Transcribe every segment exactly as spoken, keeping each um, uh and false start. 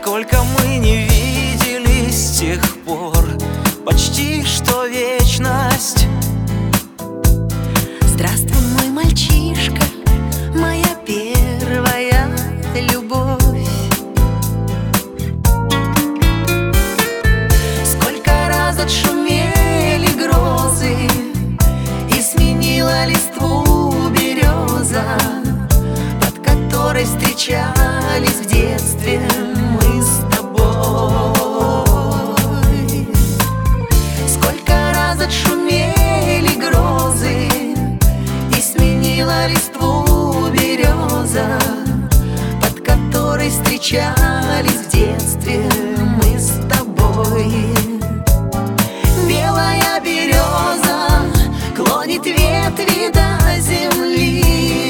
Сколько мы не виделись с тех пор, почти что вечность. Здравствуй, мой мальчишка, моя первая любовь. Сколько раз отшумели грозы и сменила листву береза, под которой встречались в детстве мы с тобой. Сколько раз отшумели грозы и сменила листву береза, под которой встречались в детстве мы с тобой. Белая береза клонит ветви до земли.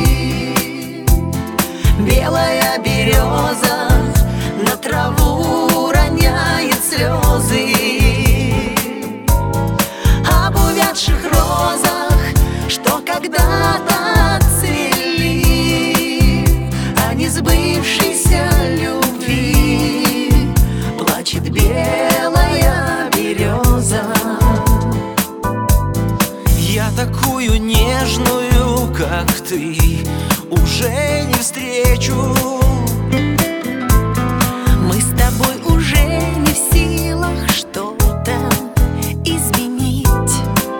Белая береза на траву роняет слезы. Об увядших розах, что когда-то цвели, о несбывшейся любви плачет белая береза. Я такую нежную, как ты, уже не встречу. Мы с тобой уже не в силах что-то изменить.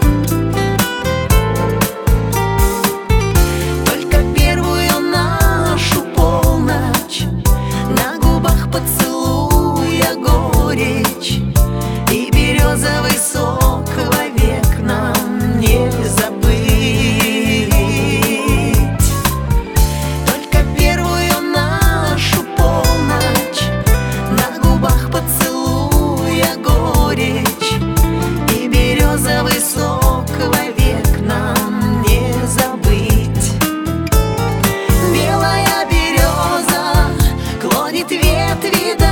Только первую нашу полночь, на губах поцелуя горечь, и березовый сок вовек нам не забыть. Только первую нашу полночь, на губах поцелуя горечь, и березовый сок вовек нам не забыть. Белая береза клонит ветви до